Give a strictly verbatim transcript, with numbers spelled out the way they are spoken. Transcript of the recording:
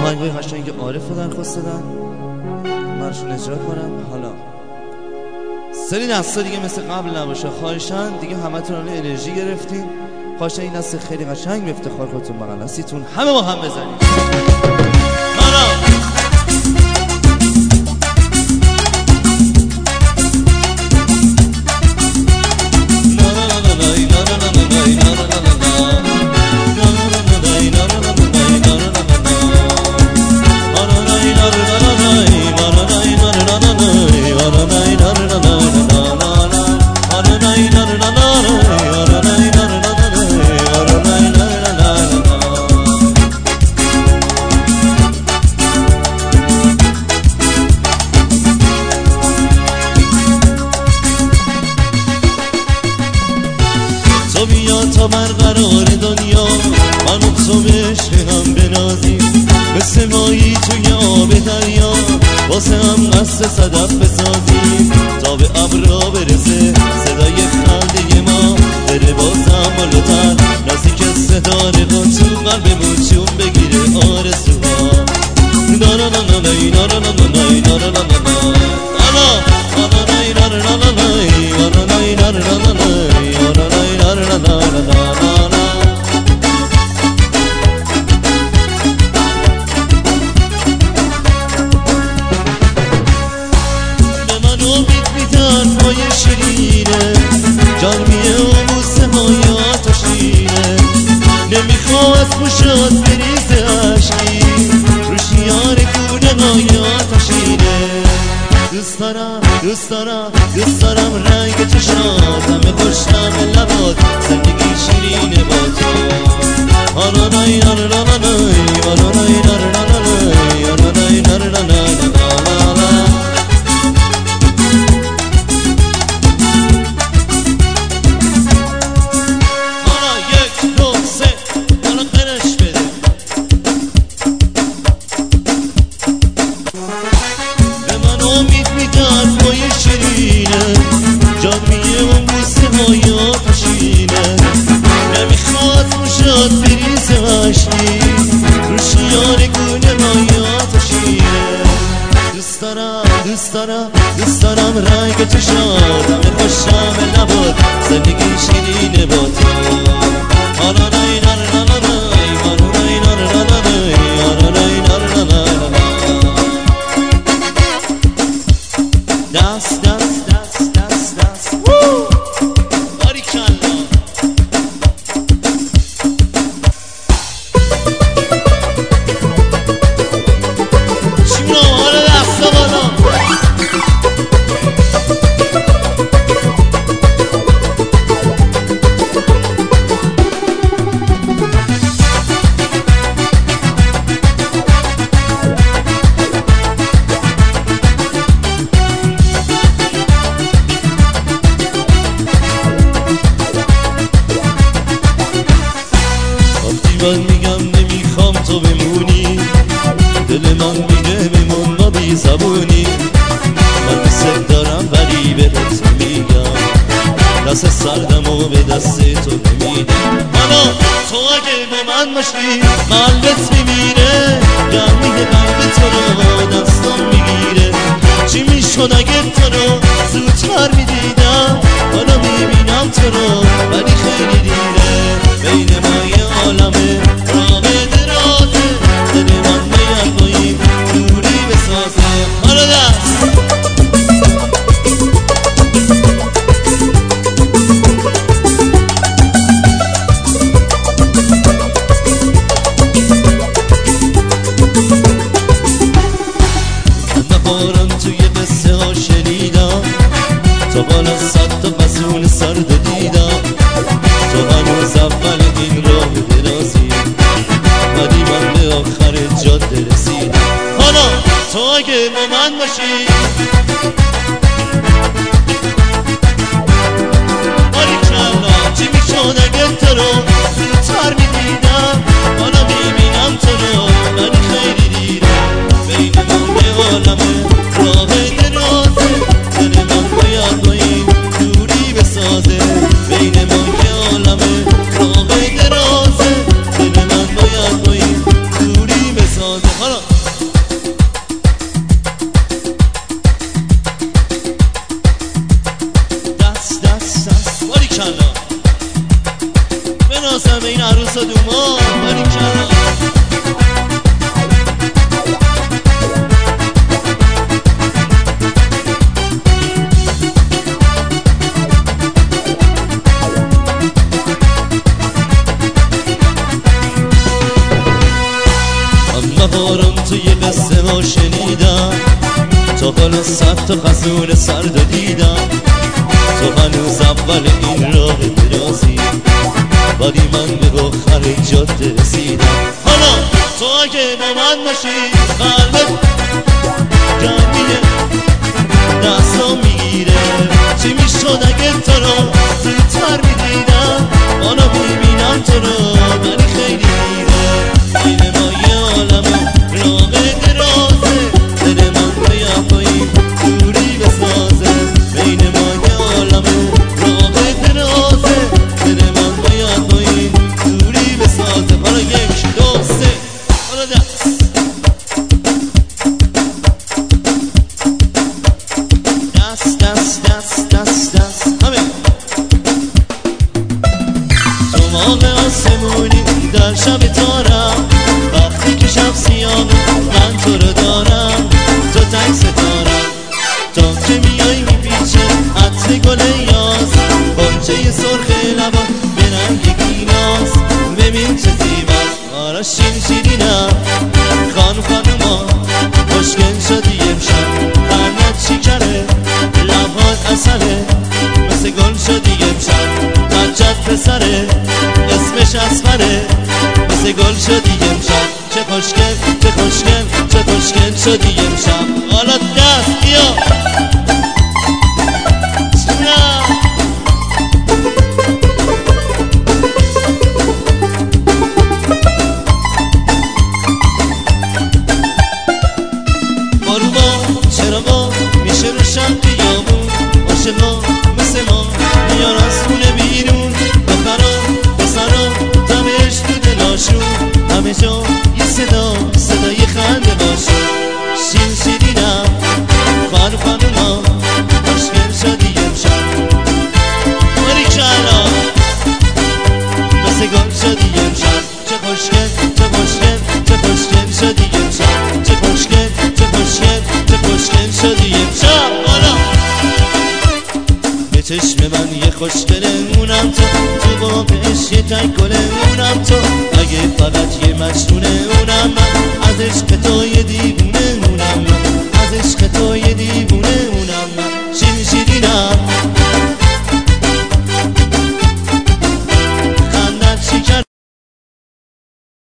آهنگای قشنگ عارف رو درخواست دادن، منشون اجرا کنم. حالا سری دستا دیگه مثل قبل نباشه خواهشن، دیگه همتون الان انرژی گرفتین، خواهشن این دست خیلی قشنگ به افتخار خودتون بغل دستیتون همه با هم بزنید. حالا تو بیا تا برقرار دنیا من و تو به عشق هم بنازیم، مثل مایی توی آب دریا واسه هم قصد صدف بسازیم، تا به ابرا برسه صدای خنده ما بره بازم بالاتر، نزدیک ستاره ها تو قلبمون چون بگیره آرزوها. نارانانای نارانانای نارانانای شیرینه جرمیه و موسه های آتشینه، نمیخواد موشات بریزه عشقی روشیار گونه های آتشینه. دوست دارم دوست دارم دوست دارم رنگ چشات همه خوشم لبات زندگی شیرینه با تو. آرانای آرانای آرانای آرانای آرانای آرانای دوست دارم دوست دارم رنگ چشات همه خوشم لبات زندگی شیرینه با تو. آرانای نارانای آرانای نارانای آرانای نارانای دست دست دست دست دست وو باریکالله. شیمون حالا دستا بالا. من میگم نمیخوام تو بمونی، دل من میگه بمون ما بی زبونی، من مثل دارم ولی بهت میگم دست سردم و به دست تو نمیدم. حالا تو اگه با من باشی قلبت میمیره، گرمی قلب تو رو دستم میگیره، چی میشد اگه تو رو زودتر میدیدم، حالا میبینم تو رو ولی خیلی دیره، بین ما یه عالمه راه درازه، دل من باید با این دوری بسازه. حالا دست نخورم توی قصه ها شنیدم، تا بالا صد تا فصول سرد دیدم، تو هنوز اول این راه درازی ولی من به آخر جاده رسیدم. حالا تو اگه با من باشی باریکالله، چی میشد اگه تو رو زودتر میدیدم، حالا میبینم تو رو ولی خیلی دیره، بین ما یه عالمه راه درازه، دل من باید با این دوری بسازه، بین ما یه عالمه راه درازه، دل من باید با این دوری بسازه. حالا عروس و دومان باریکلا. بارم توی قصه ما شنیدم، تا حالا صد تا خزون سرد دیدم. تو هنوز اول این راه درازی، ولی من به آخر جاده رسیدم. حالا تو اگه با من باشی قلبت گرمیه، دستا میگیره. چی میشد اگه تو رو زودتر میدیدم؟ حالا میبینم تو رو ولی خیلی دیره. این ما یه عالمه راه درازه، دل من بیا پایین دوری بسازه. بین ما یه عالمه راه درازه، دل من بیا پایین دوری بسازه. حالا یک دو سه، حالا دست دست دست دست دست دست همه. تو ماه آسمونی در شب تارم، وقتی که شب سیاه من تو رو دارم. تو تک ستارم تا که میای میپیچه عطر گل یاس، غنچه سرخ لبا به رنگ گیلاس. ببین چه زیباست آرا شیر شیرینم، خان خانوما خوشگل شدی امشب. قرنت شکره لبات عسله، مثل گل شدی امشب. بچت پسره اسمش اسمره، مثل گل شدی امشب. چه خوشگل چه خوشگل چه خوشگل شدی امشب. حالا دست بیا باروبا چرا با میشه رو شم قیامون. عاشقا مثل ما میان از خونه بیرون، دخترا پسرا دمش تو دلاشون. همه جا یه صدا صدای خنده باشه. شیر شیرینم خان خانوما خوشگل شدی امشب. باریکلا مثل گل شدی امشب. چه خوشگل چه خوشگل چه خوشگل شدی امشب. چه خوشگل چه خوشگل چه خوشگل شدی امشب. حالا به چشم من یه خوشگله اونم تو، تو واقعش یه تک گله اونم تو.